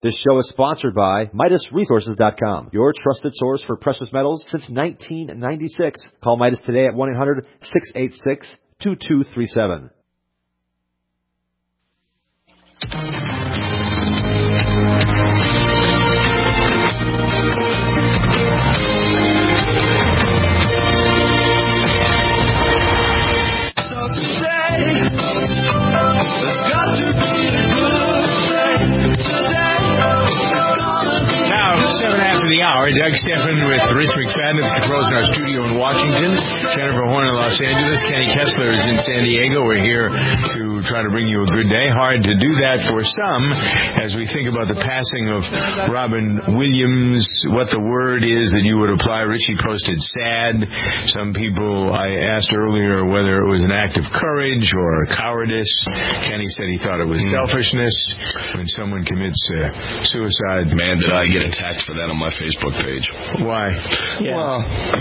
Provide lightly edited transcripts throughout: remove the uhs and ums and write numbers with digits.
This show is sponsored by MidasResources.com, your trusted source for precious metals since 1996. Call Midas today at 1-800-686-2237. Doug Stephan with Rich McFadden at the controls in our studio in Washington. Jennifer Horn in Los Angeles. Kenny Kessler is in San Diego. We're here to try to bring you a good day. Hard to do that for some as we think about the passing of Robin Williams, what the word is that you would apply. Richie posted sad. Some people, I asked earlier whether it was an act of courage or cowardice. Kenny said he thought it was selfishness when someone commits suicide. Man, did I get attacked for that on my Facebook page. Why? Yeah. Well,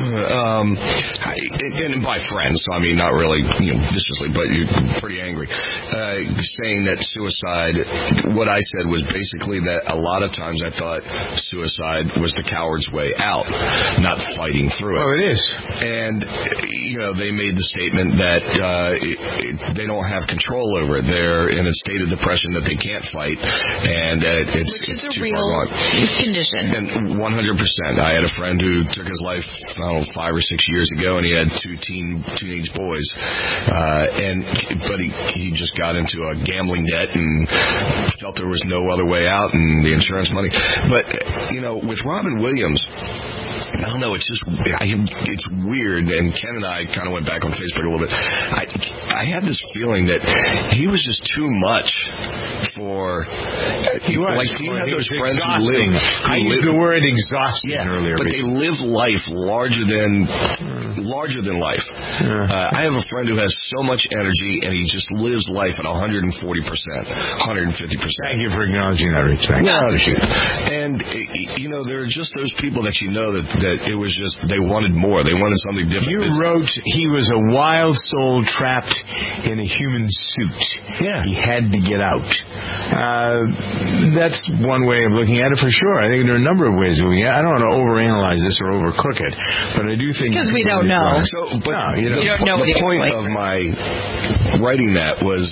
and by friends, so I mean, not really, viciously, but you're pretty angry. Saying that suicide, what I said was basically that a lot of times I thought suicide was the coward's way out, not fighting through it. Oh, it is. And, they made the statement that they don't have control over it. They're in a state of depression that they can't fight, and it's a too real far gone. Condition. And 100%. I had a friend who took his life, 5 or 6 years ago, and he had 2 teenage boys. But he just got into a gambling debt and felt there was no other way out, and the insurance money. But, with Robin Williams, I don't know, it's weird, and Ken and I kind of went back on Facebook a little bit. I had this feeling that he was just too much for... He was. Like, you have those friends who live... I used the word exhausting earlier. But they live life larger than life. I have a friend who has so much energy, and he just lives life at 140%, 150%. Thank you for acknowledging that, Rich. And, there are just those people that that it was just, they wanted more. They wanted something different. You wrote he was a wild soul trapped in a human suit. Yeah. He had to get out. That's one way of looking at it for sure. I think there are a number of ways of looking at it. I don't want to overanalyze this or overcook it, but I do think... Because we don't know. You don't know what the point of my writing that was...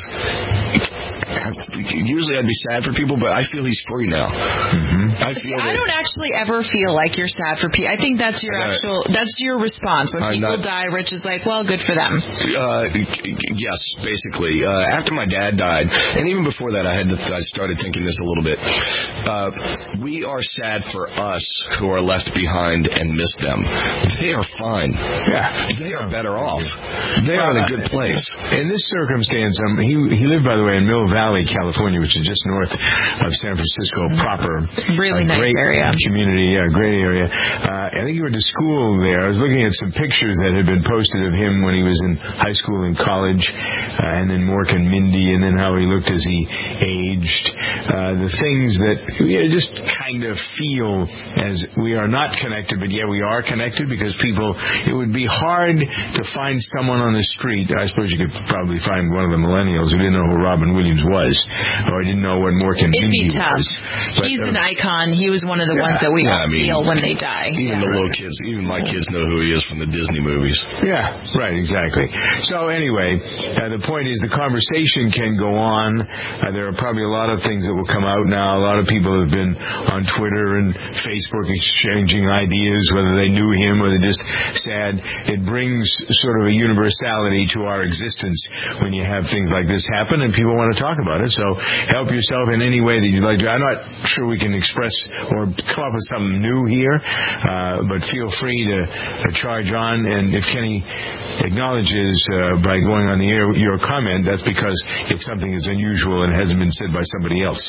Usually I'd be sad for people, but I feel he's free now. Mm-hmm. I don't actually ever feel like you're sad for people. I think that's your that's your response. When people die, Rich is like, well, good for them. Yes, basically. After my dad died, and even before that, I started thinking this a little bit. We are sad for us who are left behind and miss them. They are fine. Yeah. They are better off. They are in a good place. In this circumstance, he lived, by the way, in Mill Valley, California, which is just north of San Francisco proper. Really nice great area. Community, great area. I think he went to school there. I was looking at some pictures that had been posted of him when he was in high school and college, and then Mork and Mindy, and then how he looked as he aged. The things that just kind of feel as we are not connected, but yet we are connected, because it would be hard to find someone on the street. I suppose you could probably find one of the millennials who didn't know who Robin Williams was, or didn't know what Mork and Mindy was. But, he's an icon. He was one of the ones that we all feel when they die. Even the little kids, even my kids know who he is from the Disney movies. Yeah, right, exactly. So anyway, the point is the conversation can go on. There are probably a lot of things that will come out now. A lot of people have been on Twitter and Facebook exchanging ideas, whether they knew him or they're just sad. It brings sort of a universality to our existence when you have things like this happen, and people want to talk about it. So help yourself in any way that you'd like to. I'm not sure we can express or come up with something new here, but feel free to charge on. And if Kenny acknowledges by going on the air your comment, that's because it's something that's unusual and hasn't been said by somebody else.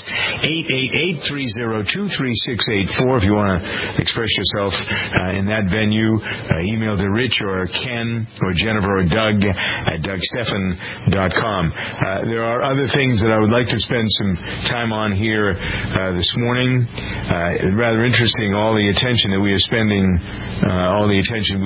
888-302-3684 if you want to express yourself in that venue. Email to Rich or Ken or Jennifer or Doug at DougStephan.com. There are other things that I would like to spend some time on here this morning. Rather interesting, all the attention that we are spending, all the attention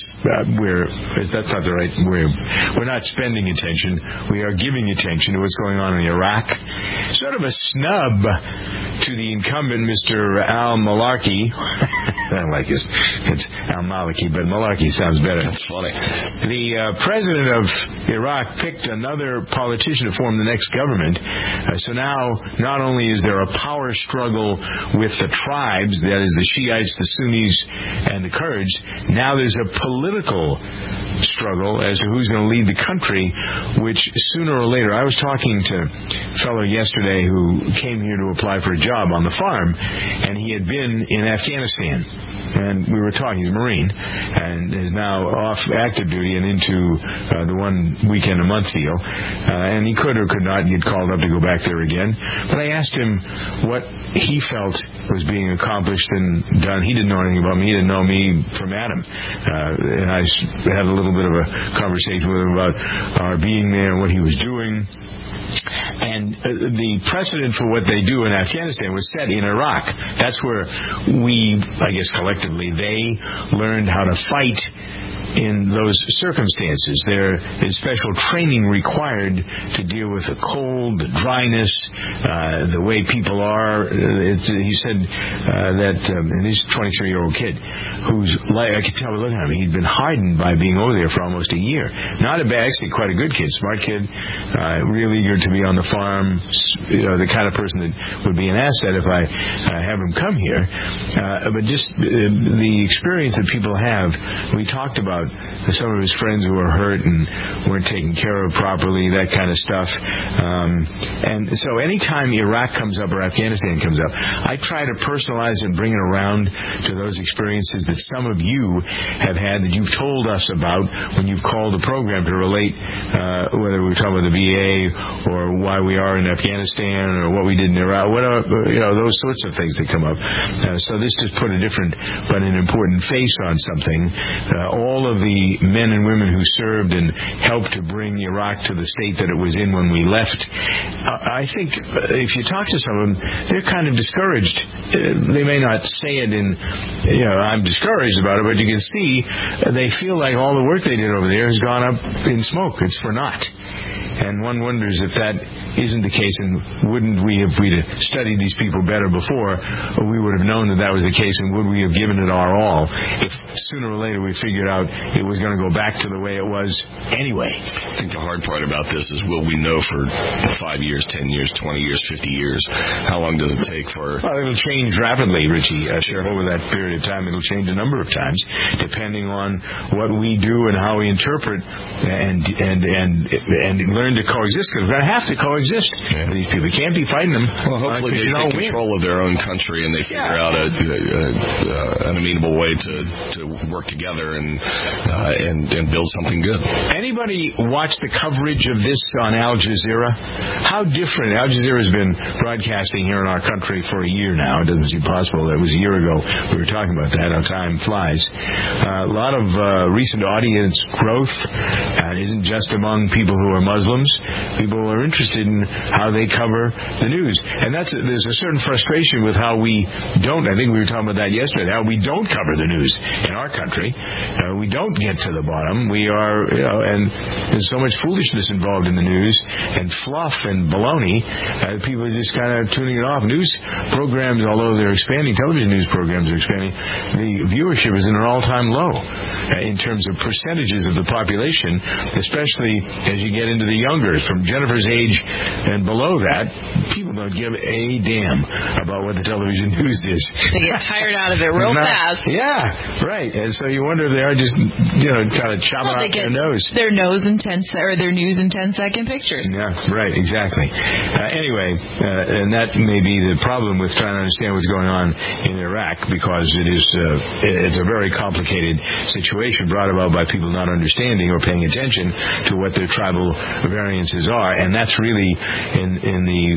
that's not the right word. We're not spending attention. We are giving attention to what's going on in Iraq. Sort of a snub to the incumbent, Mr. al-Maliki. I don't like it's al-Maliki, but Maliki sounds better. That's funny. The president of Iraq picked another politician to form the next government. So now, not only is there a power struggle with the tribes, that is the Shiites, the Sunnis, and the Kurds, now there's a political struggle as to who's going to lead the country, which sooner or later, I was talking to a fellow yesterday who came here to apply for a job on the farm, and he had been in Afghanistan. And we were talking, he's a Marine, and is now off active duty and into the 1 weekend a month deal. And he could or could not get called up to go back there again. But I asked him what he felt was being accomplished and done. He didn't know anything about me. He didn't know me from Adam. And I had a little bit of a conversation with him about our being there and what he was doing. And the precedent for what they do in Afghanistan was set in Iraq. That's where we, I guess collectively, they learned how to fight in those circumstances. There is special training required to deal with the cold, the dryness, the way people are. He said that, and he's a 23-year-old kid who's, I could tell by looking at him, he'd been hardened by being over there for almost a year. Not a bad, actually quite a good kid, smart kid, really eager to be on the farm, the kind of person that would be an asset if I have him come here. But just the experience that people have, we talked about some of his friends who were hurt and weren't taken care of properly, that kind of stuff. And so anytime Iraq comes up or Afghanistan comes up, I try to personalize and bring it around to those experiences that some of you have had, that you've told us about when you've called the program to relate, whether we're talking about the VA or why we are in Afghanistan or what we did in Iraq, those sorts of things that come up. So this just put a different but an important face on something. All of the men and women who served and helped to bring Iraq to the state that it was in when we left, I think if you talk to some of them, they're kind of discouraged. They may not say it in, I'm discouraged about it, but you can see they feel like all the work they did over there has gone up in smoke. It's for naught. And one wonders if that isn't the case, and wouldn't we, if we'd studied these people better before, we would have known that was the case, and would we have given it our all if sooner or later we figured out it was going to go back to the way it was anyway? I think the hard part about this is, will we know for 5 years, 10 years, 20 years, 50 years? How long does it take for... Well, it'll change rapidly, Richie. Over that period of time, it'll change a number of times, depending on what we do and how we interpret and learn to coexist, because we're going to have to coexist with these people. We can't be fighting them. Well, hopefully they take control of their own country and they figure out an amenable way to work together and build something good. Anybody watch the coverage of this on Al Jazeera? How different. Al Jazeera has been broadcasting here in our country for a year now. It doesn't seem possible. That was a year ago. We were talking about that. How time flies. A lot of recent audience growth. It isn't just among people who are Muslims. People are interested in how they cover the news. And there's a certain frustration with how we don't, I think we were talking about that yesterday, how we don't cover the news in our country. We don't get to the bottom. We are, and there's so much foolishness involved in the news and fluff and baloney. People are just kind of tuning it off. News programs, although they're expanding, television news programs are expanding, the viewership is in an all-time low in terms of percentages of the population, especially as you get into the younger, from Jennifer's age and below that. People don't give a damn about what the television news is. They get tired out of it real fast. Yeah, right. And so you wonder if they are just, kind of chopping off their nose. Their news in 10-second pictures. Yeah, right, exactly. Anyway, and that may be the problem with trying to understand what's going on in Iraq, because it's a very complicated situation brought about by people not understanding or paying attention to what their tribal variances are, and that's really in terms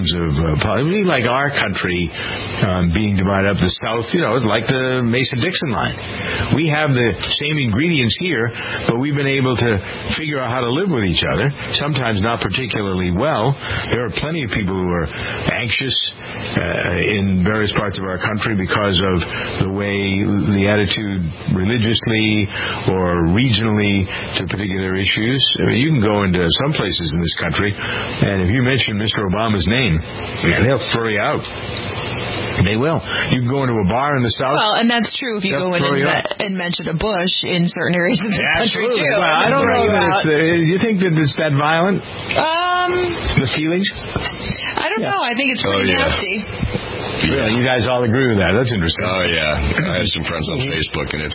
terms of politics. Like our country being divided up, the South, it's like the Mason-Dixon line. We have the same ingredients here, but we've been able to figure out how to live with each other, sometimes not particularly well. There are plenty of people who are anxious in various parts of our country because of the way the attitude religiously or regionally to particular issues. I mean, you can go into some places in this country, and if you mention Mr. Obama's name, they'll throw you out. They will. You can go into a bar in the South. Well, and that's true if you go in and mention a bush in certain areas of the country, too. Well, I don't know that you think that it's that violent? The feelings? I don't know. I think it's pretty nasty. Yeah, you guys all agree with that. That's interesting. Oh, yeah. I have some friends on Facebook, and it's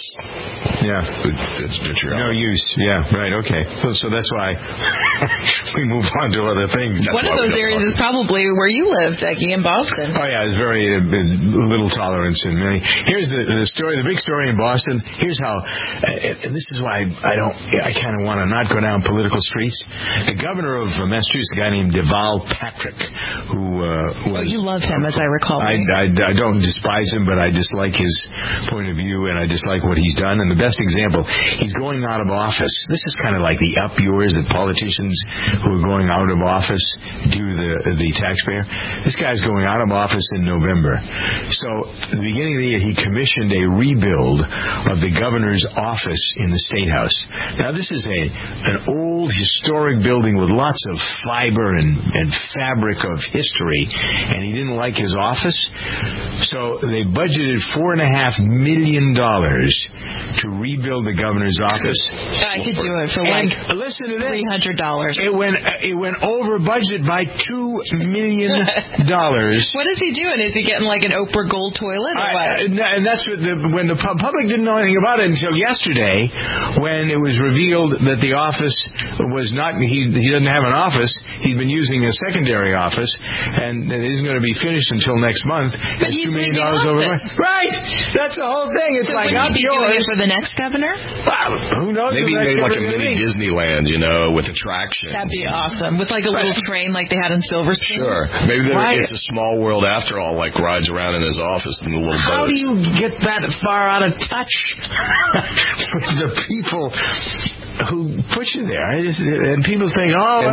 no use. Yeah, right, okay. So that's why we move on to other things. One of those areas is probably where you live, Becky, in Boston. Oh, yeah, there's very little tolerance in many. Here's the story, the big story in Boston. Here's how, and this is why I kind of want to not go down political streets. The governor of Massachusetts, a guy named Deval Patrick, who was... you love him, as I recall. I don't despise him, but I dislike his point of view, and I dislike what he's done. And the best example, he's going out of office. This is kind of like the up-yours that politicians who are going out of office do the taxpayer. This guy's going out of office in November. So at the beginning of the year, he commissioned a rebuild of the governor's office in the State House. Now, this is an old, historic building with lots of fiber and fabric of history, and he didn't like his office. So they budgeted $4.5 million to rebuild the governor's office. I could do it for listen to this, $300. It went over budget by $2 million. What is he doing? Is he getting like an Oprah Gold toilet or what? And that's what when the public didn't know anything about it until yesterday, when it was revealed that the office was not. He doesn't have an office. He's been using a secondary office, and it isn't going to be finished until next month. But $2 million over. Right. That's the whole thing. It's so like would he be doing it for the next governor? Who knows? Maybe made like a mini Disneyland, with attractions. That'd be awesome. With like a little train like they had in Silver Spoon. Sure. Maybe it's a small world after all, like rides around in his office in the little boats. How do you get that far out of touch with the people who put you there? And people think,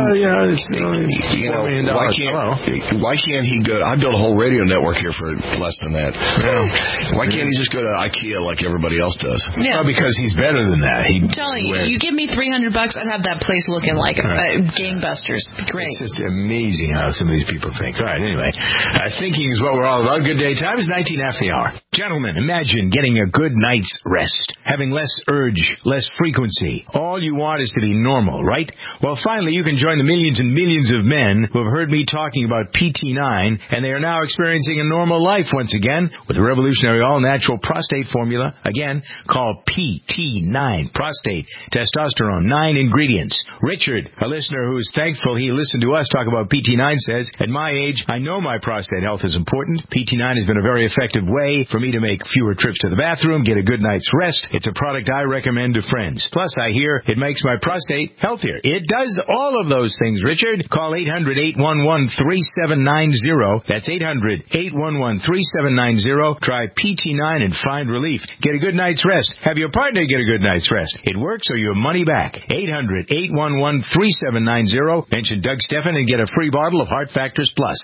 why can't he go? I built a whole radio network here for less than that. Yeah. Why can't he just go to IKEA like everybody else does? Yeah. Well, because he's better than that. I'm telling you, you give me $300, I'd have that place looking like gangbusters. Great. It's just amazing how some of these people think. All right, anyway. Thinking is what we're all about. Good day time is 19 after the hour. Gentlemen, imagine getting a good night's rest, having less urge, less frequency. All you want is to be normal, right? Well, finally, you can join the millions and millions of men who have heard me talking about PT9, and they are now experiencing a normal life once again with a revolutionary all-natural prostate formula. Again, called PT9. Prostate, testosterone, 9 ingredients. Richard, a listener who is thankful he listened to us talk about PT9, says, at my age, I know my prostate health is important. PT9 has been a very effective way for me to make fewer trips to the bathroom, get a good night's rest. It's a product I recommend to friends. Plus, I hear it makes my prostate healthier. It does all of those things, Richard. Call 800-811-3790. That's 800-811-3790. Try PT9 and find relief. Get a good night's rest. Have your partner get a good night's rest. It works or your money back. 800-811-3790. Mention Doug Stephan and get a free bottle of Heart Factors Plus.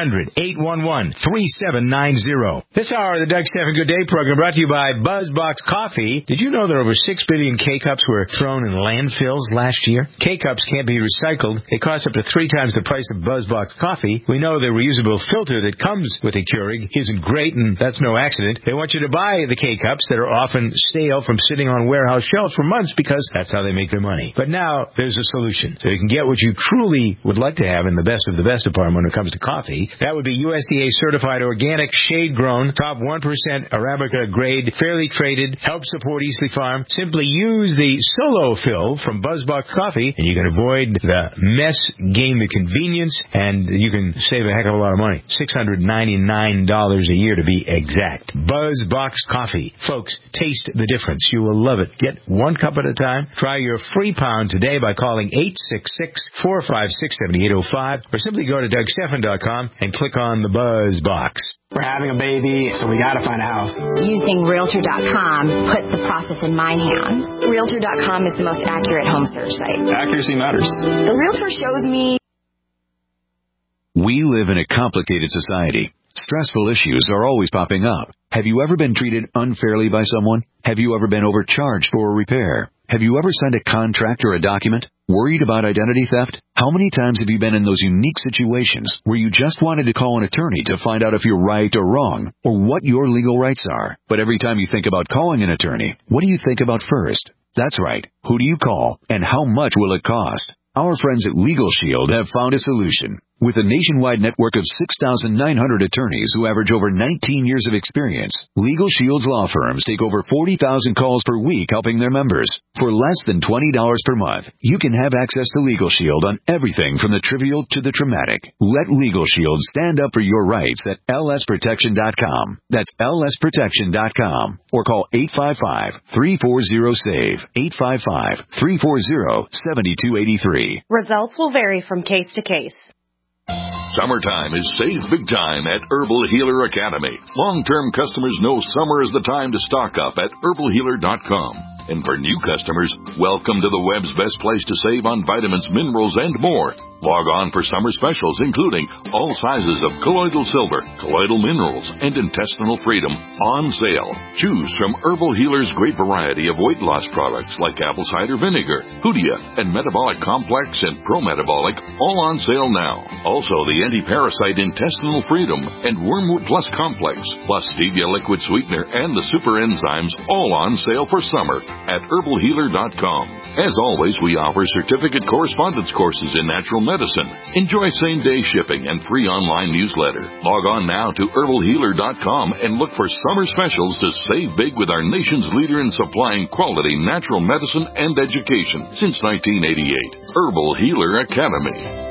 800-811-3790. This hour of the Doug Stephan Good Day program brought to you by BuzzBox Coffee. Did you know that over 6 billion K-Cups were thrown in landfills last year? K-Cups can't be recycled. They cost up to 3 times the price of BuzzBox Coffee. We know the reusable filter that comes with a Keurig isn't great, and that's no accident. They want you to buy the K-Cups that are often stale from sitting on warehouse shelves for months because that's how they make their money. But now there's a solution. So you can get what you truly would like to have in the best of the best department when it comes to coffee. That would be USDA certified organic, shade-grown, top 1% Arabica grade, fairly traded, help support Eastleigh Farm. Simply use the Solo Fill from BuzzBox Coffee, and you can avoid the mess, gain the convenience, and you can save a heck of a lot of money. $699 a year to be exact. BuzzBox Coffee. Folks, taste the difference. You will love it. Get 1 cup at a time. Try your free pound today by calling 866-456-7805 or simply go to DougStephan.com and click on the BuzzBox. We're having a baby, so we got to find a house. Using Realtor.com put the process in my hands. Realtor.com is the most accurate home search site. Accuracy matters. The Realtor shows me. We live in a complicated society. Stressful issues are always popping up. Have you ever been treated unfairly by someone? Have you ever been overcharged for a repair? Have you ever signed a contract or a document? Worried about identity theft? How many times have you been in those unique situations where you just wanted to call an attorney to find out if you're right or wrong, or what your legal rights are? But every time you think about calling an attorney, what do you think about first? That's right. Who do you call, and how much will it cost? Our friends at Legal Shield have found a solution. With a nationwide network of 6,900 attorneys who average over 19 years of experience, Legal Shield's law firms take over 40,000 calls per week helping their members. For less than $20 per month, you can have access to Legal Shield on everything from the trivial to the traumatic. Let Legal Shield stand up for your rights at lsprotection.com. That's lsprotection.com. Or call 855-340-SAVE, 855-340-7283. Results will vary from case to case. Summertime is save big time at Herbal Healer Academy. Long-term customers know summer is the time to stock up at herbalhealer.com. And for new customers, welcome to the web's best place to save on vitamins, minerals, and more. Log on for summer specials, including all sizes of colloidal silver, colloidal minerals, and intestinal freedom on sale. Choose from Herbal Healer's great variety of weight loss products like apple cider vinegar, Hoodia, and Metabolic Complex and Pro-Metabolic, all on sale now. Also, the anti-parasite intestinal freedom and Wormwood Plus Complex, plus stevia liquid sweetener and the super enzymes, all on sale for summer at herbalhealer.com. As always, we offer certificate correspondence courses in natural medicine. Enjoy same-day shipping and free online newsletter. Log on now to herbalhealer.com and look for summer specials to save big with our nation's leader in supplying quality natural medicine and education since 1988. Herbal Healer Academy.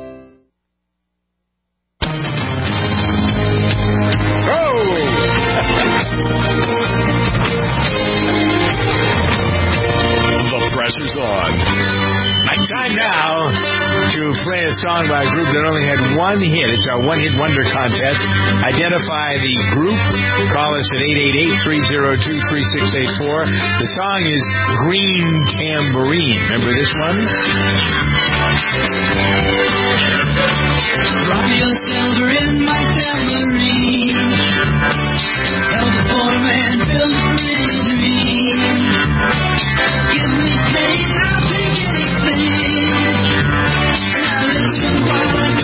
Pressure's on. Time now to play a song by a group that only had one hit. It's our one-hit wonder contest. Identify the group. Call us at 888-302-3684. The song is Green Tambourine. Remember this one? Drop your silver in my tambourine. Tell the poor man, build a pretty dream. Give me faith, I'll take anything. Now listen while I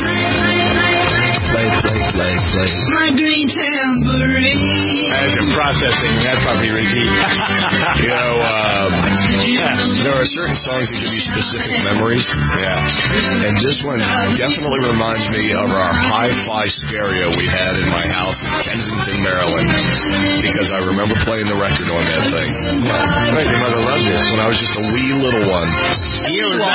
play. My green tambourine. As in processing, that's probably repeat. You know, there are certain songs that give you specific memories. Yeah. And this one definitely reminds me of our hi-fi stereo we had in my house in Kensington, Maryland. Because I remember playing the record on that thing. Yeah. Right, your mother loved this. When I was just a wee little one. The year was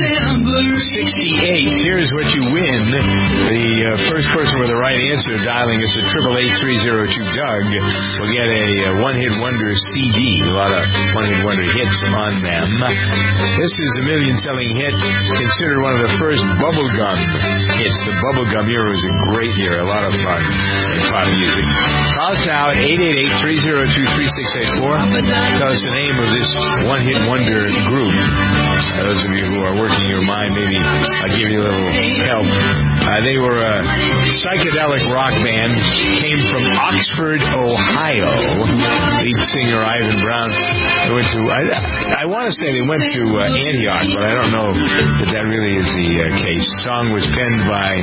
1968. Here's what you win. The first person with the right answer dialing us at 888-302-DOUG will get a one-hit wonder CD. A lot of one-hit wonder hits on them. This is a million-selling hit, considered one of the first bubblegum hits. The bubblegum era was a great year, a lot of fun in pop music. Call us now at 888-302-3684. Tell us the name of this one-hit wonder group. Those of you who are working your mind, maybe I'll give you a little help. They were a psychedelic rock band, came from Oxford, Ohio. Lead singer Ivan Brown. They went to, I want to say they went to Antioch, but I don't know that that really is the case. The song was penned by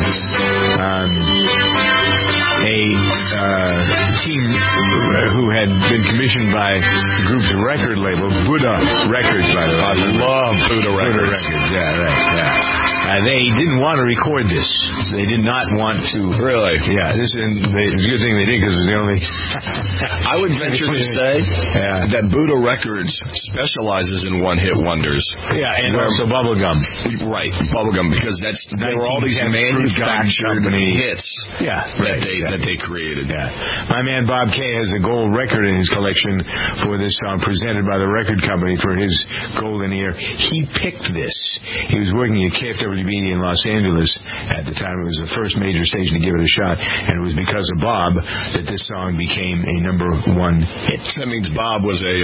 a team who had been commissioned by the group's record label, Buddha Records, by the way. I love Buddha Records. Yeah, right, yeah. They didn't want to record this. They did not want to. Really? Yeah. It's a good thing they did because it was the only. I would venture to say that Buddha Records specializes in one-hit wonders. Yeah, and also bubblegum. Right, bubblegum, because there were all these manufactured hits that they created. Yeah. My man Bob K has a gold record in his collection for this song, presented by the record company for his golden ear. He picked this. He was working at KFWB in Los Angeles at the time. It was the first major station to give it a shot, and it was because of Bob that this song became a #1 hit. That means Bob was a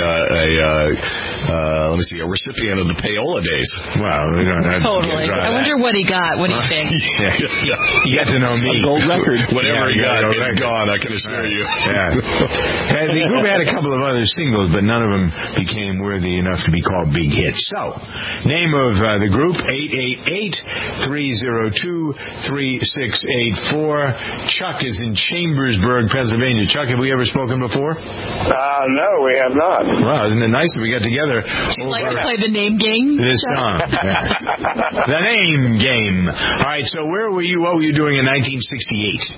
recipient of the payola days. Well, we don't have totally. I wonder what he got. What do you think? You got to know me. A gold record. Whatever he got, it's gone, I can assure you. Yeah. The group had a couple of other singles, but none of them became worthy enough to be called big hits. So, name of the group, 888-302-3684. Chuck is in Chambersburg, Pennsylvania. Chuck, have we ever spoken before? No, we have not. Well, isn't it nice that we got together? Would you like to play the name game? This song. The name game. All right, so where were you? What were you doing in 1968?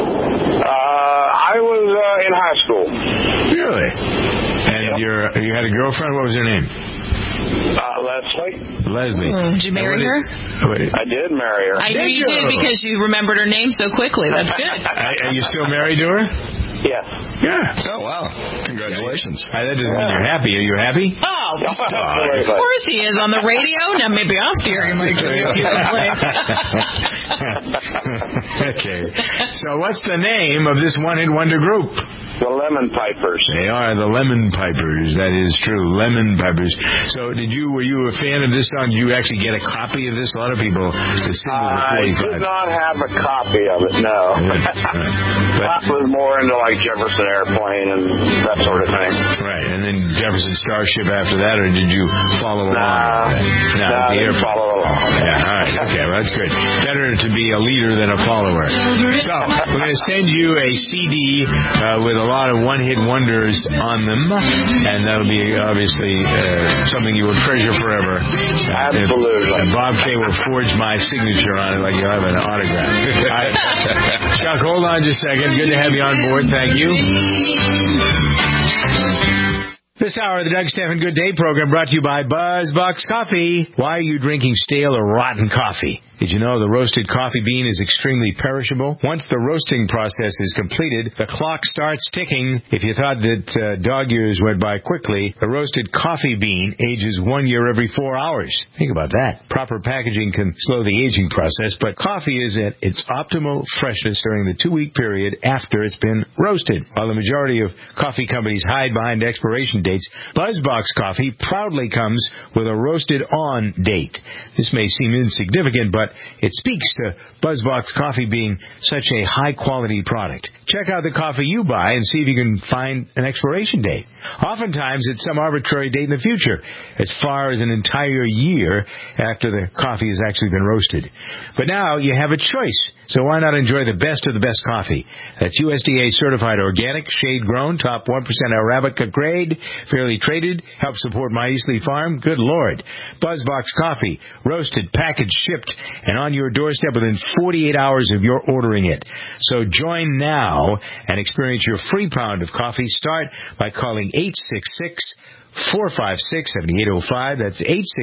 I was in high school. Really? And you had a girlfriend? What was her name? Leslie. Did you marry her? I did marry her. I knew you did because you remembered her name so quickly. That's good. Are you still married to her? Yes. Yeah. Oh, wow. Congratulations. That doesn't mean you're happy. Are you happy? Oh, of course he is on the radio. Now maybe I'll steer him like Okay. So what's the name of this one-hit wonder group? The Lemon Pipers. They are the Lemon Pipers. That is true. Lemon Pipers. So were you a fan of this song? Did you actually get a copy of this? A lot of people, the single I did not have a copy of it, no. I was more into like Jefferson Airplane and that sort of thing. Right, and then Jefferson Starship after that, or did you follow along? No, I didn't follow along. Yeah, all right, okay, well, that's good. Better to be a leader than a follower. So, we're going to send you a CD with a lot of one-hit wonders on them, and that'll be obviously something you will treasure forever. Absolutely. And Bob K will forge my signature on it like you'll have an autograph. Chuck, hold on just a second. Good to have you on board. Thank you. This hour of the Doug Stephan Good Day program brought to you by BuzzBox Coffee. Why are you drinking stale or rotten coffee? Did you know the roasted coffee bean is extremely perishable? Once the roasting process is completed, the clock starts ticking. If you thought that dog years went by quickly, the roasted coffee bean ages 1 year every 4 hours. Think about that. Proper packaging can slow the aging process, but coffee is at its optimal freshness during the 2-week period after it's been roasted. While the majority of coffee companies hide behind expiration dates, BuzzBox Coffee proudly comes with a roasted on date. This may seem insignificant, but it speaks to BuzzBox Coffee being such a high-quality product. Check out the coffee you buy and see if you can find an expiration date. Oftentimes, it's some arbitrary date in the future, as far as an entire year after the coffee has actually been roasted. But now you have a choice, so why not enjoy the best of the best coffee? That's USDA-certified organic, shade-grown, top 1% Arabica grade, fairly traded, helps support My Eastleigh Farm. Good Lord. BuzzBox Coffee, roasted, packaged, shipped, and on your doorstep within 48 hours of your ordering it. So join now and experience your free pound of coffee. Start by calling 866-456-7805. That's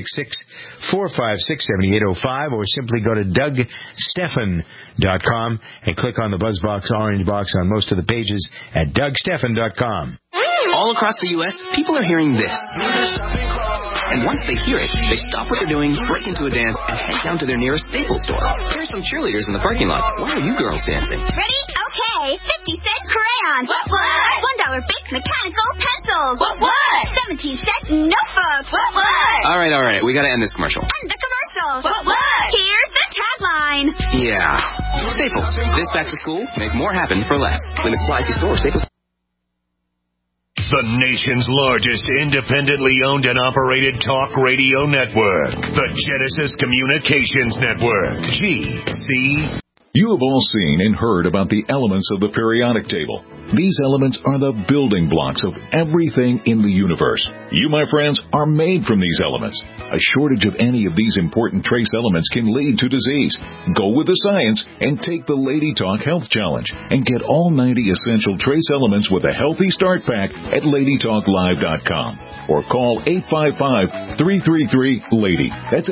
866-456-7805, or simply go to DougStephan.com and click on the BuzzBox orange box on most of the pages at DougStephan.com. All across the U.S., people are hearing this. And once they hear it, they stop what they're doing, break into a dance, and head down to their nearest Staples store. There's some cheerleaders in the parking lot. Why are you girls dancing? Ready? Okay. 50-cent crayons. What? $1 big mechanical pencils. What? 17-cent notebooks. What? All right. We gotta end this commercial. And the commercial. What? Here's the tagline. Yeah. Staples. This back to school, make more happen for less. Limit supply to store. Staples. The nation's largest independently owned and operated talk radio network. The Genesis Communications Network. GC. You have all seen and heard about the elements of the periodic table. These elements are the building blocks of everything in the universe. You, my friends, are made from these elements. A shortage of any of these important trace elements can lead to disease. Go with the science and take the Lady Talk Health Challenge and get all 90 essential trace elements with a healthy start pack at LadyTalkLive.com or call 855-333-LADY. That's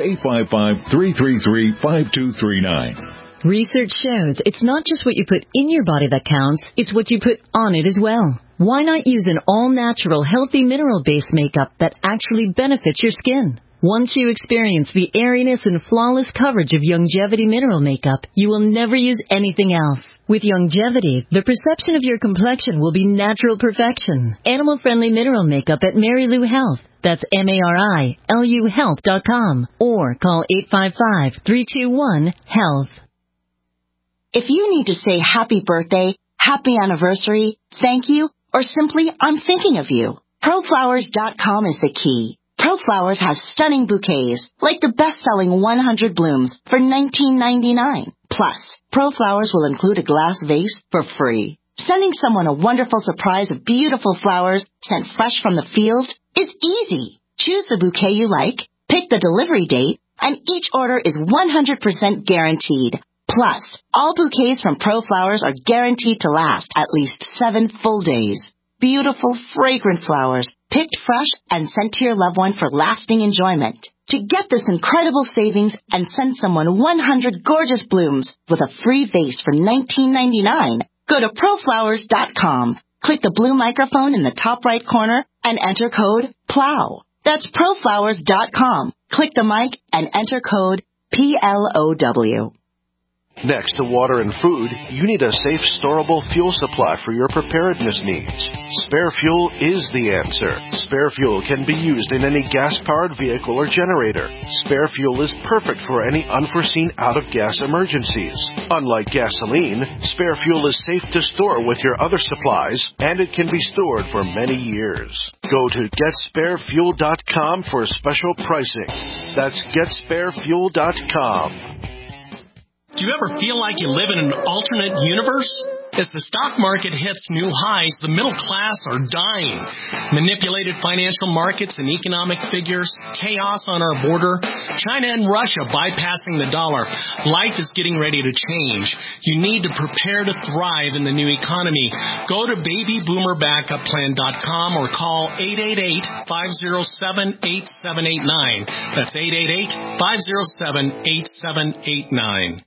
855-333-5239. Research shows it's not just what you put in your body that counts, it's what you put on it as well. Why not use an all-natural, healthy mineral-based makeup that actually benefits your skin? Once you experience the airiness and flawless coverage of Youngevity mineral makeup, you will never use anything else. With Youngevity, the perception of your complexion will be natural perfection. Animal-friendly mineral makeup at Mary Lou Health. That's MARILU Health.com or call 855-321-HEALTH. If you need to say happy birthday, happy anniversary, thank you, or simply I'm thinking of you, ProFlowers.com is the key. ProFlowers has stunning bouquets, like the best-selling 100 blooms for $19.99. Plus, ProFlowers will include a glass vase for free. Sending someone a wonderful surprise of beautiful flowers sent fresh from the field is easy. Choose the bouquet you like, pick the delivery date, and each order is 100% guaranteed. Plus, all bouquets from ProFlowers are guaranteed to last at least 7 full days. Beautiful, fragrant flowers, picked fresh and sent to your loved one for lasting enjoyment. To get this incredible savings and send someone 100 gorgeous blooms with a free vase for $19.99, go to ProFlowers.com. Click the blue microphone in the top right corner and enter code PLOW. That's ProFlowers.com. Click the mic and enter code PLOW. Next to water and food, you need a safe, storable fuel supply for your preparedness needs. Spare Fuel is the answer. Spare Fuel can be used in any gas-powered vehicle or generator. Spare Fuel is perfect for any unforeseen out-of-gas emergencies. Unlike gasoline, Spare Fuel is safe to store with your other supplies, and it can be stored for many years. Go to GetSpareFuel.com for special pricing. That's GetSpareFuel.com. Do you ever feel like you live in an alternate universe? As the stock market hits new highs, the middle class are dying. Manipulated financial markets and economic figures, chaos on our border, China and Russia bypassing the dollar. Life is getting ready to change. You need to prepare to thrive in the new economy. Go to babyboomerbackupPlan.com or call 888-507-8789. That's 888-507-8789.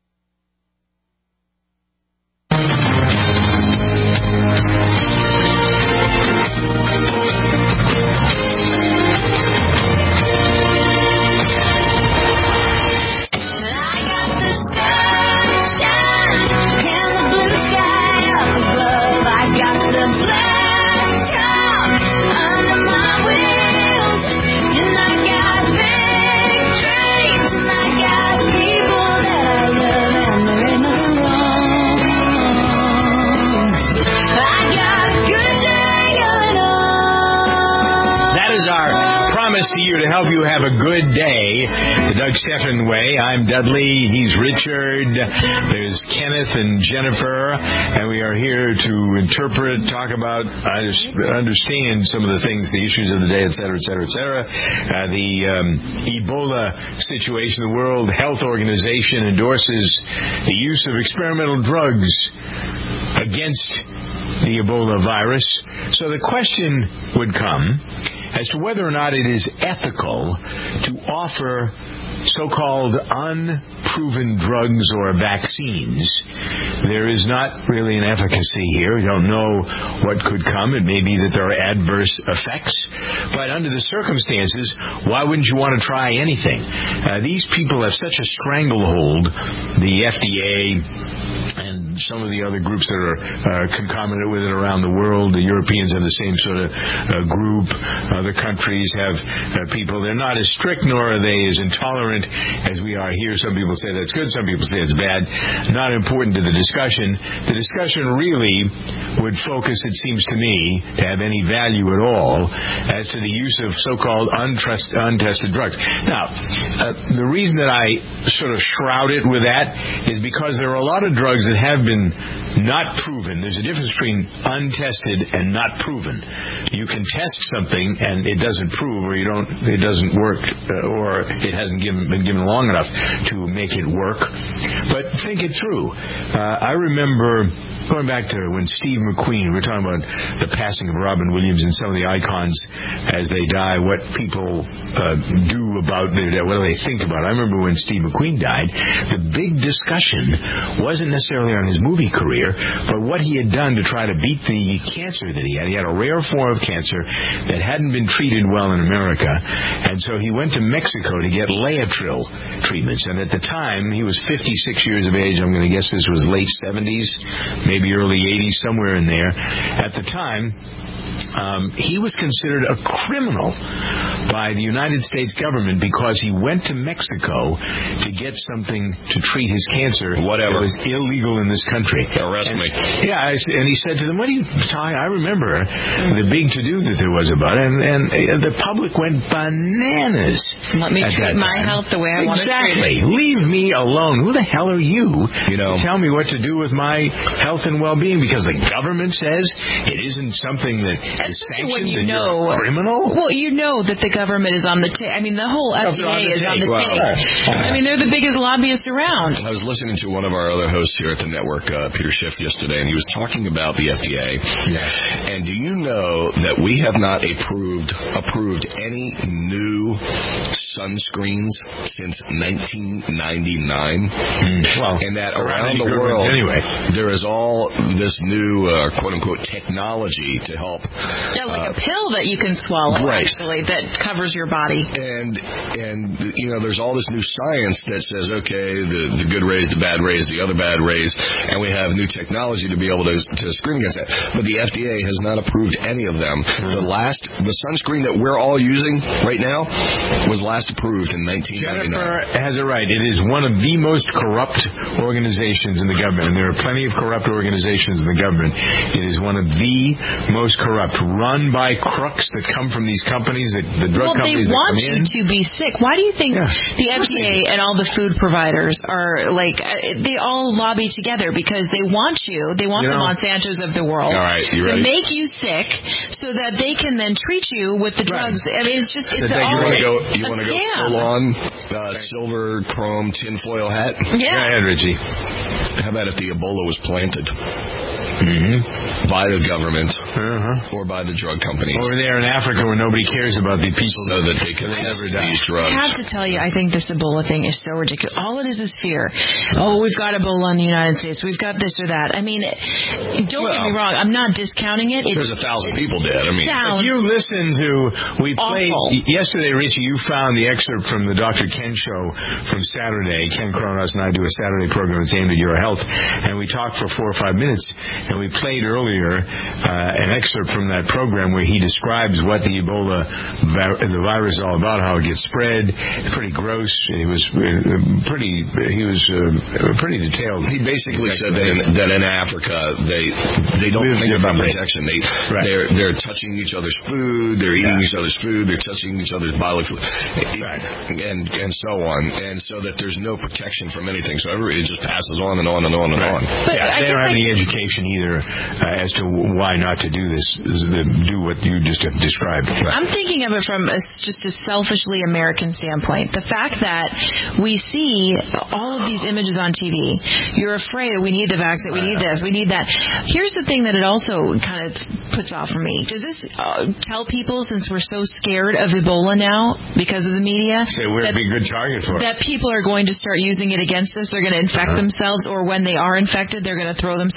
To you to help you have a good day. The Doug Stephan Way. I'm Dudley. He's Richard. There's Kenneth and Jennifer. And we are here to interpret, talk about, understand some of the things, the issues of the day, et cetera, et cetera, et cetera. The Ebola situation. The World Health Organization endorses the use of experimental drugs against the Ebola virus. So the question would come as to whether or not it is ethical to offer so-called unproven drugs or vaccines. There is not really an efficacy here. We don't know what could come. It may be that there are adverse effects. But under the circumstances, why wouldn't you want to try anything? These people have such a stranglehold, the FDA and some of the other groups that are concomitant with it around the world. The Europeans have the same sort of group. Other countries have people. They're not as strict, nor are they as intolerant as we are here. Some people say that's good. Some people say it's bad. Not important to the discussion. The discussion really would focus, it seems to me, to have any value at all as to the use of so-called untested drugs. Now, the reason that I sort of shroud it with that is because there are a lot of drugs that have been not proven. There's a difference between untested and not proven. You can test something and it doesn't prove, or it doesn't work, or it hasn't been given long enough to make it work. But think it through. I remember going back to when Steve McQueen, we were talking about the passing of Robin Williams and some of the icons as they die, what people do about their death, what do they think about it. I remember when Steve McQueen died, the big discussion wasn't necessarily on his movie career, but what he had done to try to beat the cancer that he had. He had a rare form of cancer that hadn't been treated well in America, and so he went to Mexico to get Laetrile treatments. And at the time, he was 56 years of age. I'm going to guess this was late 70s, maybe early 80s, somewhere in there. At the time, he was considered a criminal by the United States government because he went to Mexico to get something to treat his cancer. Whatever. It was illegal in this country. Arrest me. Yeah, and he said to them, what are you talking? I remember the big to-do that there was about it, and the public went bananas. Let me treat my health the way I want to treat it. Exactly. Leave me alone. Who the hell are you to tell me what to do with my health and well-being? Because the government says it isn't something that is sanctioned, when you and know, you're a criminal? Well, you know that the government is on the take. I mean, the whole FDA is on the take. I mean, they're the biggest lobbyists around. I was listening to one of our other hosts here at the network, Peter Schiff, yesterday, and he was talking about the FDA. Yeah. And do you know that we have not approved any new sunscreens since 1999? Well, and that around the world, anyway, there is all this new quote-unquote technology to help. Yeah, like a pill that you can swallow, right, actually, that covers your body. And there's all this new science that says, okay, the good rays, the bad rays, the other bad rays, and we have new technology to be able to screen against that. But the FDA has not approved any of them. The sunscreen that we're all using right now was last approved in 1999. Jennifer has it right. It is one of the most corrupt organizations in the government, and there are plenty of corrupt organizations in the government. It is one of the most corrupt, run by crooks that come from these companies, the drug companies that come in. Well, they want you to be sick. Why do you think the FDA and all the food providers are like, they all lobby together because they want the Monsantos of the world to make you sick so that they can then treat you with the drugs. I mean, it's you want to go full on silver chrome tinfoil hat? Yeah. Go ahead, Richie. How about if the Ebola was planted? By the government or by the drug companies over there in Africa where nobody cares about the people so that they can never die. These drugs. I have to tell you, I think this Ebola thing is so ridiculous. All it is fear. Oh, we've got Ebola in the United States. We've got this or that. I mean, don't get me wrong. I'm not discounting it. There's 1,000 people dead. I mean, if you listen to, we played yesterday, Richie, you found the excerpt from the Dr. Ken show from Saturday. Ken Kronos and I do a Saturday program that's aimed at your health, and we talked for 4 or 5 minutes. And we played earlier an excerpt from that program where he describes what the Ebola the virus is all about, how it gets spread. It's pretty gross. He was pretty detailed. He basically said that in Africa they don't think about protection. They're touching each other's food. They're eating each other's food. They're touching each other's bodily fluid, and so on. And so that there's no protection from anything. So it just passes on and on and on and on. But they don't have any education either as to why not to do this, do what you just have described. I'm thinking of it from just a selfishly American standpoint. The fact that we see all of these images on TV, you're afraid we need the vaccine, we need this, we need that. Here's the thing that it also kind of puts off for me. Does this tell people, since we're so scared of Ebola now because of the media, we're a big good target for it, that people are going to start using it against us? They're going to infect themselves, or when they are infected, they're going to throw themselves on an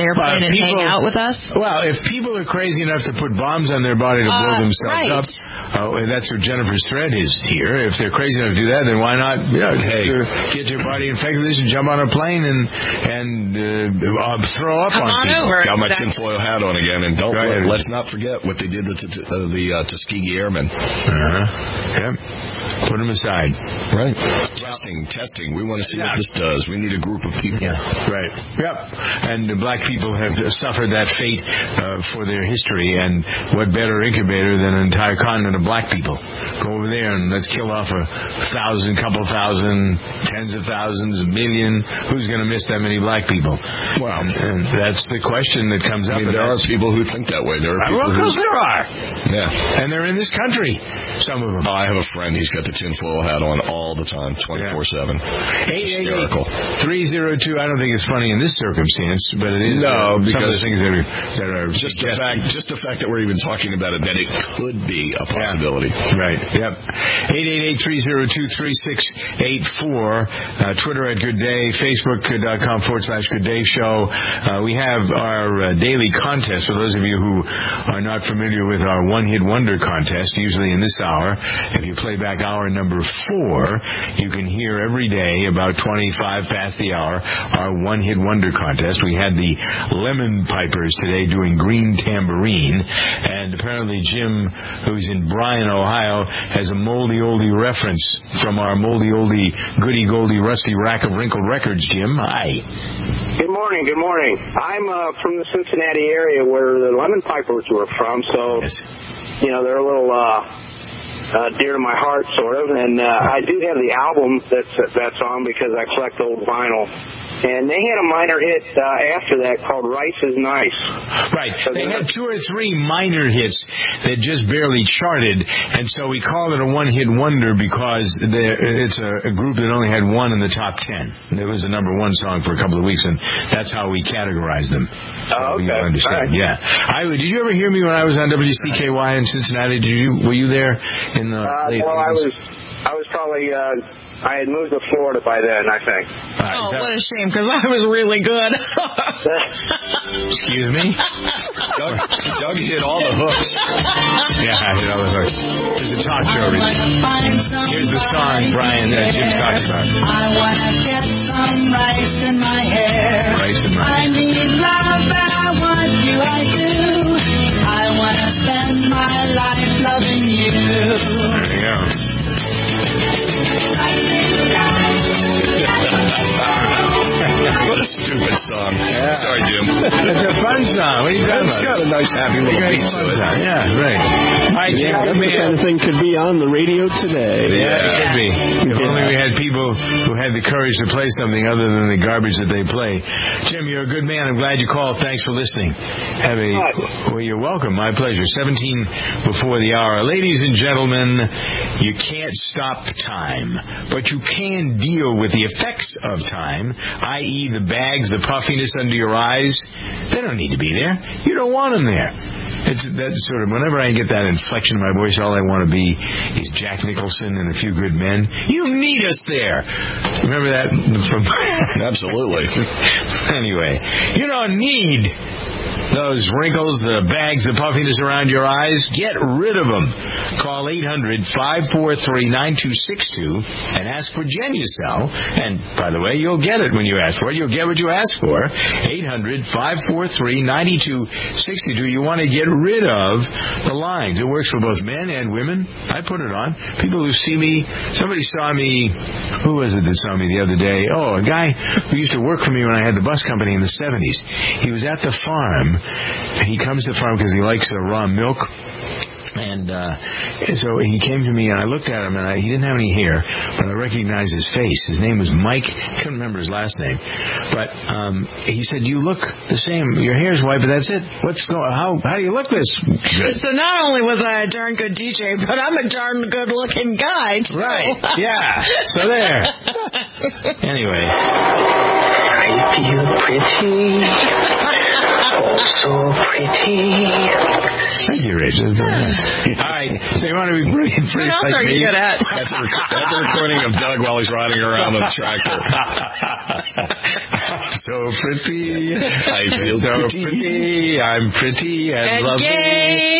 airplane and hang out with us? Well, if people are crazy enough to put bombs on their body to blow themselves up, that's what Jennifer's thread is here. If they're crazy enough to do that, then why not get your body infected with this and jump on a plane and throw up on people? Got my tinfoil hat on again, and let's not forget what they did to the Tuskegee Airmen. Yep. Put them aside. Right. Testing. We want to see what this does. We need a group of people. Yeah. Right. Yep. And black people have suffered that fate for their history, and what better incubator than an entire continent of black people? Go over there and let's kill off 1,000, couple thousand, tens of thousands, a million. Who's going to miss that many black people? Wow. And that's the question that comes up. There are people who think that way. There are people of course there are. Yeah. And they're in this country, some of them. I have a friend. He's got the tinfoil hat on all the time, 24/7. Hysterical. 302. I don't think it's funny in this circumstance, but it is. No, because some of the things that are just the fact that we're even talking about it, that it could be a possibility. Right. Yep. 888-302-3684. Twitter at Good Day. Facebook.com/Good Day Show. We have our daily contest. For those of you who are not familiar with our One Hit Wonder contest, usually in this hour, if you play back hour number 4, you can hear every day about 25 past the hour our One Hit Wonder contest. We had the Lemon Pipers today doing Green Tambourine, and apparently Jim, who's in Bryan, Ohio, has a moldy oldie reference from our moldy oldie goody goldie rusty rack of wrinkled records. Jim, hi. Good morning. I'm from the Cincinnati area where the Lemon Pipers were from, so they're a little dear to my heart, sort of. And I do have the album that's on because I collect old vinyl. And they had a minor hit after that called Rice is Nice. Right. So they had 2 or 3 minor hits that just barely charted, and so we called it a one-hit wonder because it's a group that only had one in the top 10. It was a number 1 song for a couple of weeks, and that's how we categorized them. So okay. You understand. Right. Yeah. Did you ever hear me when I was on WCKY in Cincinnati? Were you there in the late 80s? I was probably, I had moved to Florida by then, I think. What a shame, because I was really good. Excuse me? Doug hit all the hooks. Yeah, I hit all the hooks. It's a talk show, Richie. Here's the song, Brian, that Jim's talking about. I want to get some rice in my hair. Rice in my hair. I need love and I want you, I do. I want to spend my life loving you. There you go. What a stupid song. Yeah. Sorry, Jim. It's a fun song. What are you talking about? It's got a nice, happy little beat to it. Yeah, right. All right, Jim, that kind of thing could be on the radio today. Yeah, it could be. If only we had people who had the courage to play something other than the garbage that they play. Jim, you're a good man. I'm glad you called. Thanks for listening. Well, you're welcome. My pleasure. 17 before the hour. Ladies and gentlemen, you can't stop time, but you can deal with the effects of time, i.e. the bags, the puffiness under your eyes. They don't need to be there. You don't want them there. That's sort of, whenever I get that inflection in my voice, all I want to be is Jack Nicholson and A Few Good Men. You need us there. Remember that? Absolutely. Anyway, you don't need those wrinkles, the bags, the puffiness around your eyes. Get rid of them. Call 800-543-9262 and ask for Genucel. And, by the way, you'll get it when you ask for it. You'll get what you ask for. 800-543-9262. You want to get rid of the lines. It works for both men and women. I put it on. People who see me, somebody saw me, who was it that saw me the other day? Oh, a guy who used to work for me when I had the bus company in the 70s. He was at the farm. He comes to the farm because he likes raw milk. And so he came to me, and I looked at him, and he didn't have any hair, but I recognized his face. His name was Mike. I couldn't remember his last name. But he said, "You look the same. Your hair's white, but that's it. How do you look this good?" So not only was I a darn good DJ, but I'm a darn good-looking guy, too. Right. Yeah. So there. Anyway. I feel pretty. Oh, so pretty. your age. All right. So you want to be pretty What else like are you me? good at? That's a recording of Doug while he's riding around on the tractor. So pretty. I feel so pretty. I'm pretty and lovely. Gay.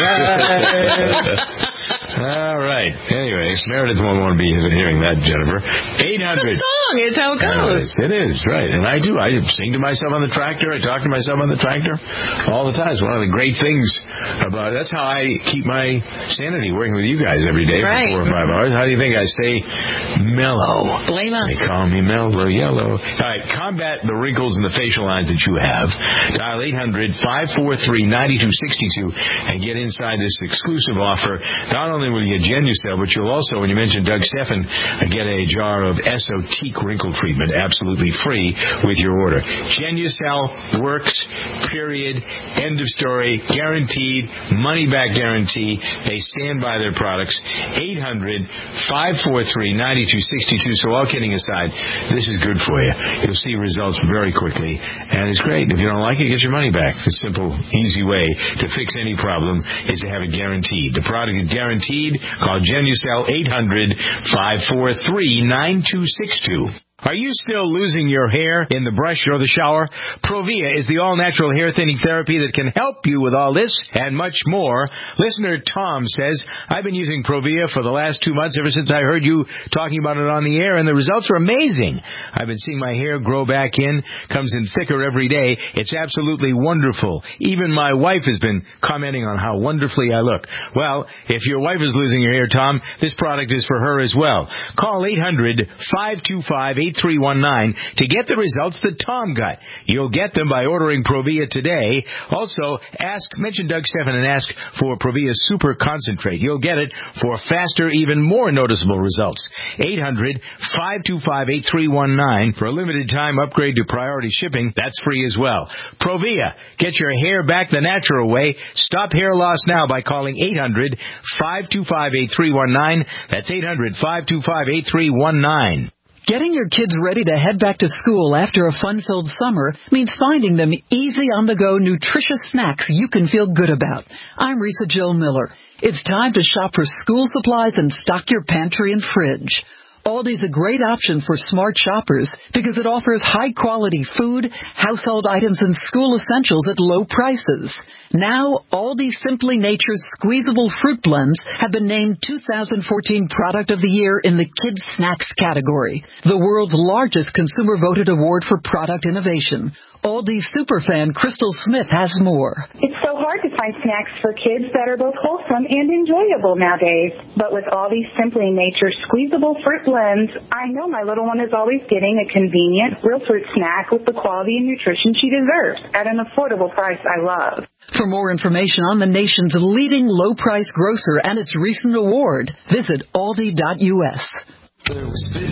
And all right. Anyway, Meredith won't want to be hearing that, Jennifer. 800. It's a song. It's how it goes. It is, right. And I do. I sing to myself on the tractor. I talk to myself on the tractor all the time. It's one of the great things about it. That's how I keep my sanity working with you guys every day for 4 or 5 hours. How do you think I stay mellow? Blame us. They call me mellow yellow. All right. Combat the wrinkles and the facial lines that you have. Dial 800-543-9262 and get inside this exclusive offer. Not only will you get Genucel, but you'll also, when you mention Doug Steffen, get a jar of Esotique wrinkle treatment absolutely free with your order. Genucel works, period, end of story, guaranteed, money back guarantee. They stand by their products. 800-543-9262. So all kidding aside, this is good for you. You'll see results very quickly, and it's great. If you don't like it, get your money back. The simple, easy way to fix any problem is to have it guaranteed. The product is guaranteed. Call Genucel 800-543-9262. Are you still losing your hair in the brush or the shower? Provia is the all-natural hair thinning therapy that can help you with all this and much more. Listener Tom says, I've been using Provia for the last 2 months ever since I heard you talking about it on the air, and the results are amazing. I've been seeing my hair grow back in, comes in thicker every day. It's absolutely wonderful. Even my wife has been commenting on how wonderfully I look. Well, if your wife is losing her hair, Tom, this product is for her as well. Call 800-525-8319 to get the results that Tom got. You'll get them by ordering Provia today. Also, mention Doug Steffen and ask for Provia Super Concentrate. You'll get it for faster, even more noticeable results. 800-525-8319 for a limited time upgrade to priority shipping. That's free as well. Provia, get your hair back the natural way. Stop hair loss now by calling 800-525-8319. That's 800-525-8319. Getting your kids ready to head back to school after a fun-filled summer means finding them easy on-the-go nutritious snacks you can feel good about. I'm Risa Jill Miller. It's time to shop for school supplies and stock your pantry and fridge. Aldi's a great option for smart shoppers because it offers high-quality food, household items, and school essentials at low prices. Now, Aldi Simply Nature's squeezable fruit blends have been named 2014 Product of the Year in the Kids Snacks category, the world's largest consumer-voted award for product innovation. Aldi superfan Crystal Smith has more. It's so hard to find snacks for kids that are both wholesome and enjoyable nowadays. But with Aldi Simply Nature squeezable fruit blends, I know my little one is always getting a convenient, real fruit snack with the quality and nutrition she deserves at an affordable price I love. For more information on the nation's leading low-price grocer and its recent award, visit aldi.us. Time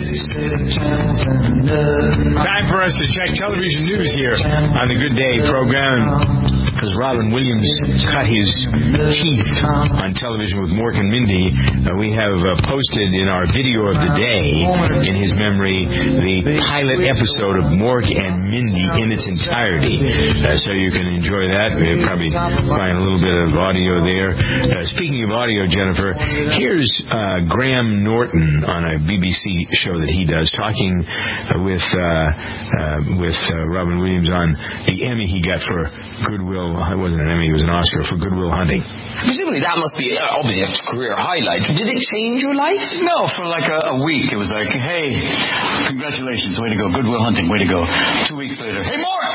for us to check television news here on the Good Day program. Because Robin Williams cut his teeth on television with Mork and Mindy, we have posted in our video of the day, in his memory, the pilot episode of Mork and Mindy in its entirety. So you can enjoy that. We'll probably find a little bit of audio there. Speaking of audio, Jennifer, here's Graham Norton on a BBC show that he does, talking with Robin Williams on the Emmy he got for Goodwill. It wasn't an Emmy, it was an Oscar for Goodwill Hunting. Presumably that must be obviously a career highlight. Did it change your life? No, for like a week. It was like, hey, congratulations, way to go. Goodwill Hunting, way to go. 2 weeks later, hey, Mark!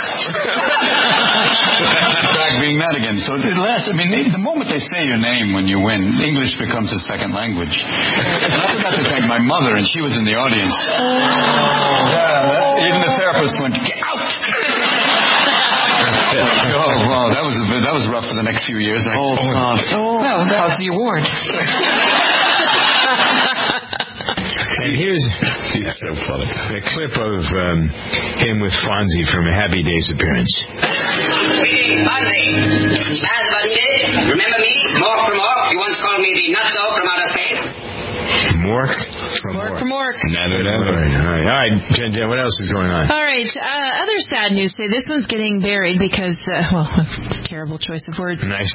Back being that again. So it lasts, I mean, the moment they say your name when you win, English becomes a second language. And I forgot to thank my mother, and she was in the audience. Yeah, even the therapist went, get out! Oh, wow, that was rough for the next few years. Well, that was the award. And here's so funny. A clip of him with Fonzie from a Happy Days appearance. Fonzie, remember me, Mork from Mork? You once called me the nutso from outer space. Mork from York. Nano. All right, Jen, what else is going on? All right, other sad news today. This one's getting buried because, it's a terrible choice of words. Nice.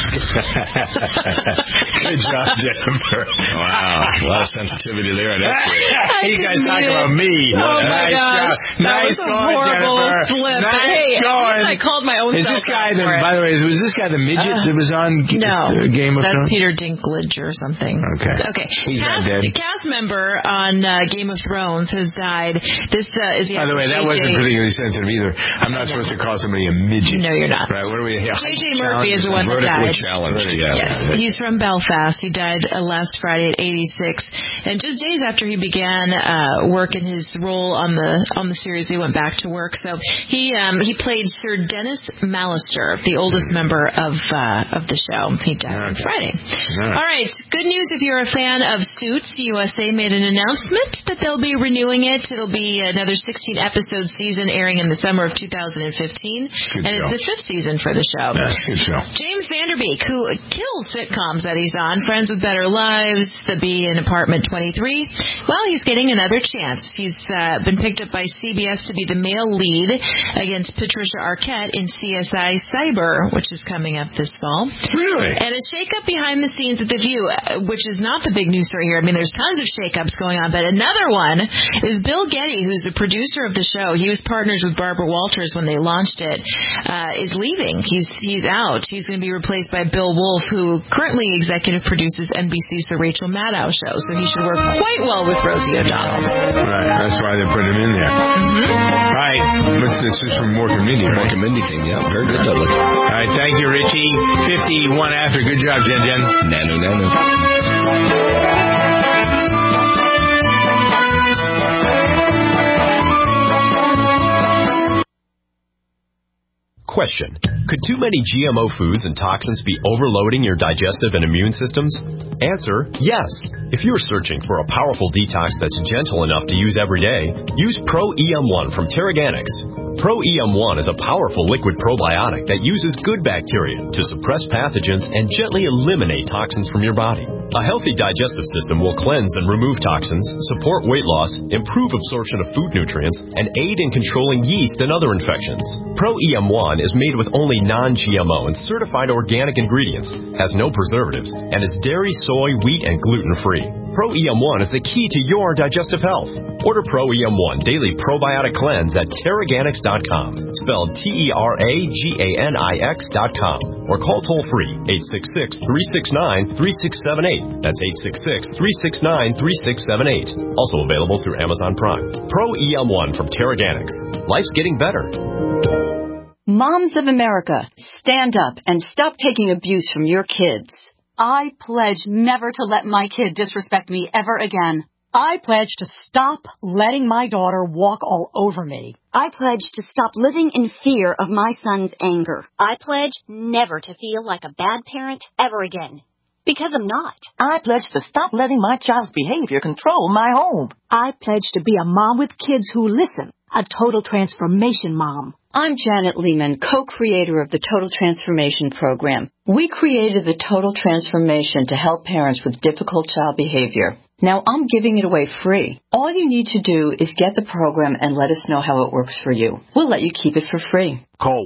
Good job, Jennifer. Wow, a lot of sensitivity there. You guys talk about me. Oh my gosh, Nice that was a going, horrible Jennifer. slip. Nice Hey, going. I called my own Is self this guy out for it. by the way, was this guy the midget that was on Game of that's Thrones? Peter Dinklage or something. Okay. He's not dead. Cast member on Game of Thrones has died. This is By the way, that wasn't particularly sensitive either. I'm not supposed to call somebody a midget. No, you're not. Right? What are we? J.J. Murphy is the one that died. Challenged. Yes, he's from Belfast. He died last Friday at 86, and just days after he began work in his role on the series, he went back to work. So he played Sir Dennis Mallister, the oldest member of the show. He died on Friday. All right, good news if you're a fan of Suits. USA made an announcement that they'll be renewing it. It'll be another 16-episode season airing in the summer of 2015, it's the 5th season for the show. Good show. James Van Der Beek, who kills sitcoms that he's on, Friends with Better Lives, The Bee in Apartment 23, well, he's getting another chance. He's been picked up by CBS to be the male lead against Patricia Arquette in CSI Cyber, which is coming up this fall. Really? And a shakeup behind the scenes at The View, which is not the big news story here. I mean, there's tons of shakeups going on, but another one is Bill Getty, who's the producer of the show. He was partners with Barbara Walters when they launched it, is leaving. He's out. He's going to be replaced by Bill Wolfe, who currently executive produces NBC's The Rachel Maddow Show, so he should work quite well with Rosie O'Donnell. Right, that's why they're putting him in there. All right, what's this? This is from Mork and Mindy, right? Mork and Mindy thing, yeah. Very good, Douglas. All right, thank you, Richie. 51 after. Good job, Jen. Nano. Question. Could too many GMO foods and toxins be overloading your digestive and immune systems? Answer, yes. If you're searching for a powerful detox that's gentle enough to use every day, use Pro-EM1 from Terraganics. Pro-EM1 is a powerful liquid probiotic that uses good bacteria to suppress pathogens and gently eliminate toxins from your body. A healthy digestive system will cleanse and remove toxins, support weight loss, improve absorption of food nutrients, and aid in controlling yeast and other infections. Pro-EM1 is made with only non-GMO and certified organic ingredients, has no preservatives, and is dairy, soy, wheat, and gluten-free. Pro-EM1 is the key to your digestive health. Order Pro-EM1 Daily Probiotic Cleanse at Terraganics.com, spelled Terraganix.com, or call toll-free 866-369-3678. That's 866-369-3678. Also available through Amazon Prime. Pro-EM1 from Terraganics. Life's getting better. Moms of America, stand up and stop taking abuse from your kids. I pledge never to let my kid disrespect me ever again. I pledge to stop letting my daughter walk all over me. I pledge to stop living in fear of my son's anger. I pledge never to feel like a bad parent ever again. Because I'm not. I pledge to stop letting my child's behavior control my home. I pledge to be a mom with kids who listen, a total transformation mom. I'm Janet Lehman, co-creator of the Total Transformation Program. We created the Total Transformation to help parents with difficult child behavior. Now I'm giving it away free. All you need to do is get the program and let us know how it works for you. We'll let you keep it for free. Call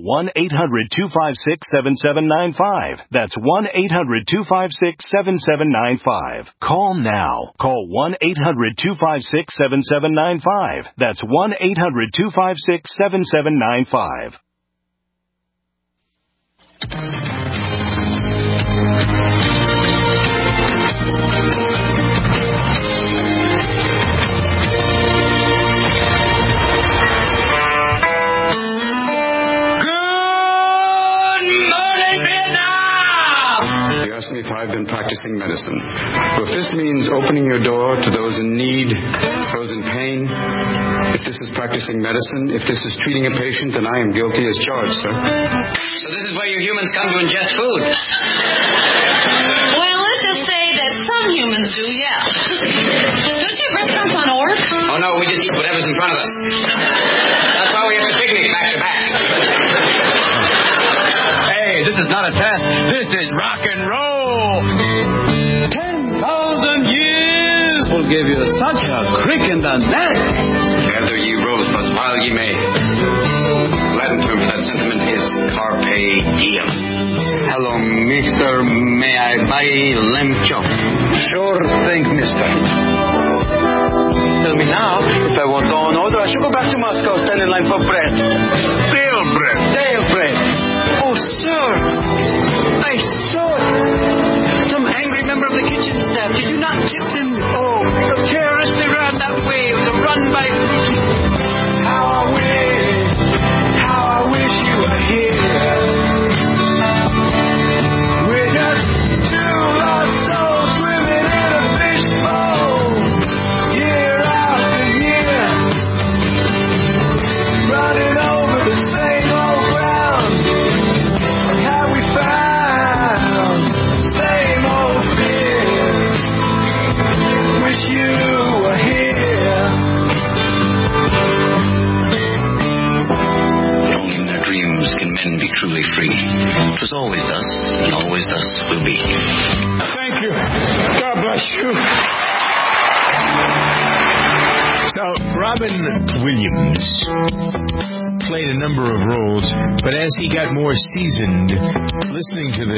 1-800-256-7795. That's 1-800-256-7795. Call now. Call 1-800-256-7795. That's 1-800-256-7795. Me if I've been practicing medicine. So if this means opening your door to those in need, those in pain, if this is practicing medicine, if this is treating a patient, then I am guilty as charged, sir. So this is where you humans come to ingest food? Well, let's just say that some humans do, yeah. Don't you have restaurants on Orc? Oh, no, we just eat whatever's in front of us. That's why we have to picnic back to back. Hey, this is not a test. This is rock and roll. 10,000 years apple gave you such a crick in the neck. Gather ye rosebuds while ye may. Latin term for that sentiment is carpe diem. Hello, mister. May I buy lamb chop? Sure thing, mister. Tell me now, if I want to order, I should go back to Moscow, stand in line for bread. Dale bread. Dale bread. Oh, sir. I saw it. Some angry member of the kitchen staff. Did you not tip him? Oh, the terrorist ran that way. It was a run by... How I wish you were here. We're just two lost souls swimming in a fishbowl, year after year, running over the same old ground. What have we found? Same old fears. Wish you were here. Only in their dreams can men be truly free. It was always thus, and always thus will be. Thank you. God bless you. So, Robin Williams played a number of roles, but as he got more seasoned, listening to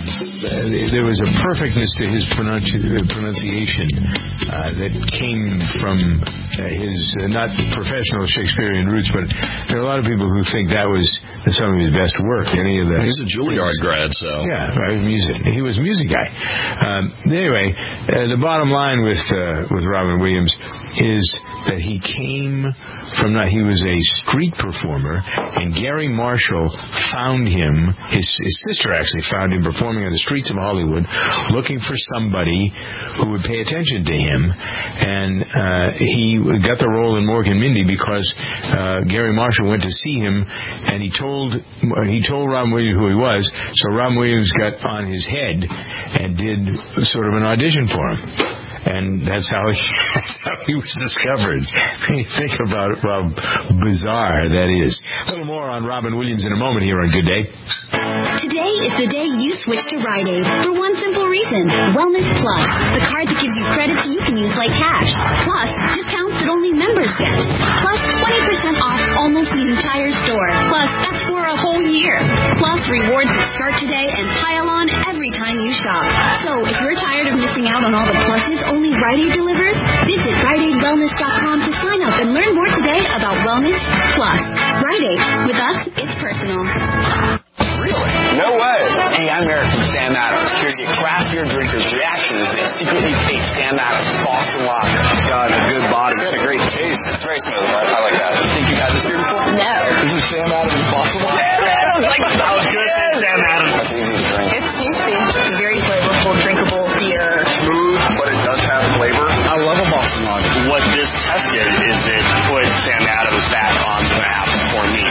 there was a perfectness to his pronunciation that came from his not professional Shakespearean roots, but there are a lot of people who think that was some of his best work. Any of the he's a Juilliard grad, so yeah, right, music. He was a music guy. Anyway, the bottom line with Robin Williams is that he came from he was a street performer, and Gary Marshall found him. His sister actually found him performing on the streets of Hollywood, looking for somebody who would pay attention to him, and he got the role in Mork and Mindy because Gary Marshall went to see him, and he told Robin Williams who he was. So Robin Williams got on his head and did sort of an audition for him. And that's how he was discovered. Think about it, how bizarre that is. A little more on Robin Williams in a moment here on Good Day. Today is the day you switch to Rite Aid for one simple reason. Wellness Plus, the card that gives you credits you can use like cash. Plus, discounts that only members get. Plus, 20% off almost the entire store. Plus, that's for a whole year. Plus, rewards that start today and pile on every time you shop. So, if you're tired of missing out on all the pluses only Rite Aid delivers, visit RiteAidWellness.com to sign up and learn more today about Wellness Plus. Rite Aid. With us, it's personal. Really? No way. Hey, I'm Eric from Sam Adams, here to get craft beer drinkers' reaction as they secretly taste Sam Adams Boston Lager. It's got a good body. It's got a great taste. It's very smooth. I like that. Think you've had this beer before? No. This is Sam Adams Boston Lager. Sam Adams! Like, that was good. Sam Adams. That's easy to drink. It's juicy. It's a very flavorful, drinkable beer. Smooth, but it does have flavor. I love a Boston Lager. What this test did is it put Sam Adams back on the map for me.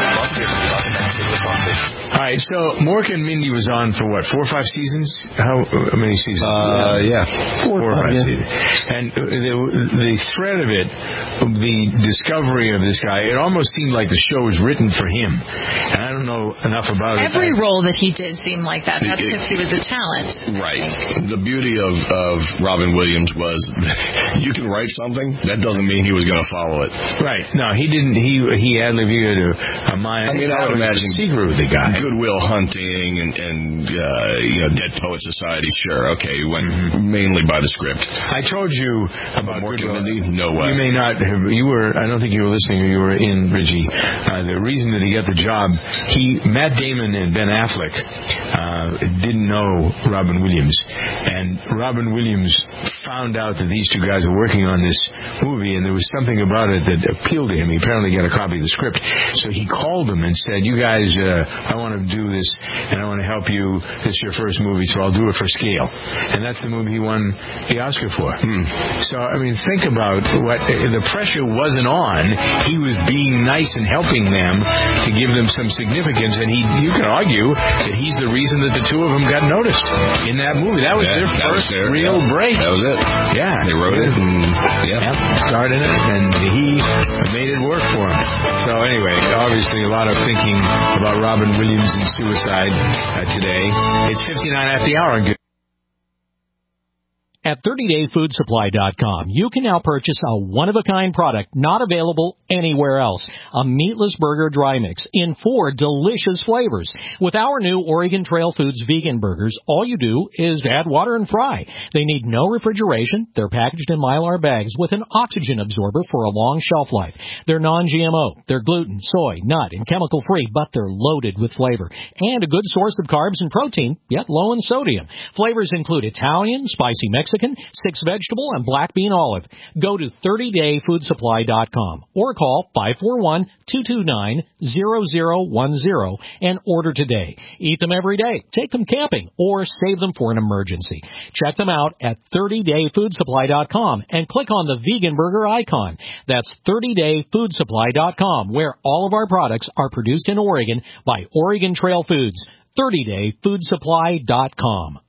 All right, so Mork and Mindy was on for what, 4 or 5 seasons? How many seasons? Yeah. 4 or 5 seasons. And the thread of it, the discovery of this guy, it almost seemed like the show was written for him. And I don't know enough about it. Every role that he did seemed like that. That's because he was a talent. Right. The beauty of Robin Williams was you can write something, that doesn't mean he was going to follow it. Right. No, he didn't. He ad-libbed a mind. I mean, I would imagine secret with the guy. Goodwill Hunting and Dead Poet Society. Sure, okay, he went mainly by the script. I told you about Mork and Mindy. No way. You may not have. You were. I don't think you were listening. Or you were in Ridgie. The reason that he got the job, Matt Damon and Ben Affleck didn't know Robin Williams, and Robin Williams found out that these two guys were working on this movie, and there was something about it that appealed to him. He apparently got a copy of the script, so he called them and said, "You guys, I want to do this, and I want to help you. This is your first movie, so I'll do it for scale." And that's the movie he won the Oscar for. So, I mean, think about what the pressure wasn't on. He was being nice and helping them to give them some significance, and you can argue that he's the reason that the two of them got noticed in that movie. That was their first real break. That was it. Yeah. They wrote it and starred in it, and he made it work for him. So anyway, obviously a lot of thinking about Robin Williams and suicide today. It's 59 after the hour. At 30dayfoodsupply.com, you can now purchase a one-of-a-kind product not available anywhere else. A meatless burger dry mix in 4 delicious flavors. With our new Oregon Trail Foods vegan burgers, all you do is add water and fry. They need no refrigeration. They're packaged in Mylar bags with an oxygen absorber for a long shelf life. They're non-GMO. They're gluten, soy, nut, and chemical-free, but they're loaded with flavor. And a good source of carbs and protein, yet low in sodium. Flavors include Italian, spicy Mexican, 6 vegetable, and black bean olive. Go to 30dayfoodsupply.com or call 541-229-0010 and order today. Eat them every day, take them camping, or save them for an emergency. Check them out at 30dayfoodsupply.com and click on the vegan burger icon. That's 30dayfoodsupply.com, where all of our products are produced in Oregon by Oregon Trail Foods. 30dayfoodsupply.com.